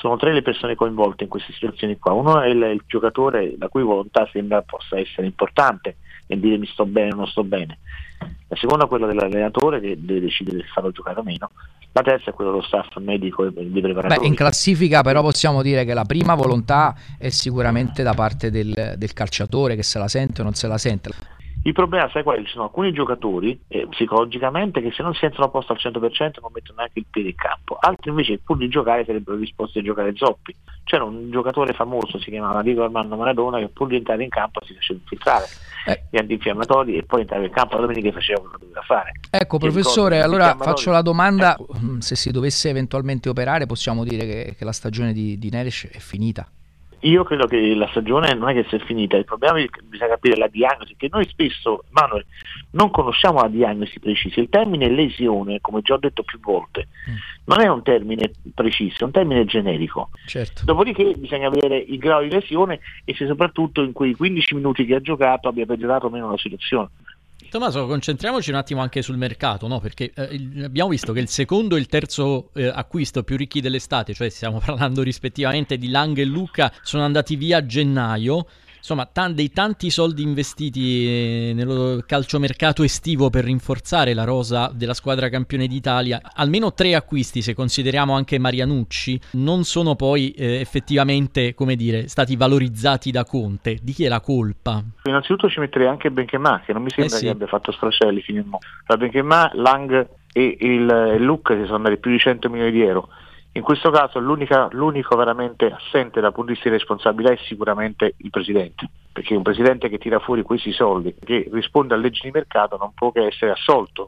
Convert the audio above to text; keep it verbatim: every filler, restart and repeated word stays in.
sono tre le persone coinvolte in queste situazioni qua. Uno è il, il giocatore, la cui volontà sembra possa essere importante nel dire mi sto bene o non sto bene. La seconda è quella dell'allenatore, che deve decidere se farlo giocare o meno. La terza è quella dello staff medico e dei preparatori. Beh, in classifica però possiamo dire che la prima volontà è sicuramente da parte del, del calciatore, che se la sente o non se la sente. Il problema, sai qual è? Ci sono alcuni giocatori eh, psicologicamente che se non si sentono a posto al cento per cento non mettono neanche il piede in campo, altri invece pur di giocare sarebbero disposti a giocare zoppi. C'era un giocatore famoso, si chiamava Diego Armando Maradona, che pur di entrare in campo si faceva infiltrare eh. gli antinfiammatori e poi entrare in campo la domenica e faceva quello che doveva fare. Ecco, Ti professore, allora faccio la domanda, ecco. Se si dovesse eventualmente operare possiamo dire che, che la stagione di, di Neres è finita? Io credo che la stagione non è che sia finita, il problema è che bisogna capire la diagnosi, che noi spesso, Manuel, non conosciamo la diagnosi precisa. Il termine lesione, come già ho detto più volte, mm. non è un termine preciso, è un termine generico. Certo. Dopodiché bisogna vedere il grado di lesione e se soprattutto in quei quindici minuti che ha giocato abbia peggiorato o meno la situazione. Tommaso, concentriamoci un attimo anche sul mercato, no? Perché eh, abbiamo visto che il secondo e il terzo eh, acquisto più ricchi dell'estate, cioè stiamo parlando rispettivamente di Lang e Lucca, sono andati via a gennaio. Insomma, t- dei tanti soldi investiti eh, nel calciomercato estivo per rinforzare la rosa della squadra campione d'Italia, almeno tre acquisti, se consideriamo anche Marianucci, non sono poi eh, effettivamente, come dire, stati valorizzati da Conte. Di chi è la colpa? Innanzitutto ci metterei anche Benchemà, che non mi sembra eh sì. che abbia fatto stracelli fino in mo'. Tra Benchemà, Lang e il, il Lucca si sono andati più di cento milioni di euro. In questo caso l'unica, l'unico veramente assente dal punto di vista di responsabilità è sicuramente il presidente, perché un presidente che tira fuori questi soldi, che risponde a leggi di mercato, non può che essere assolto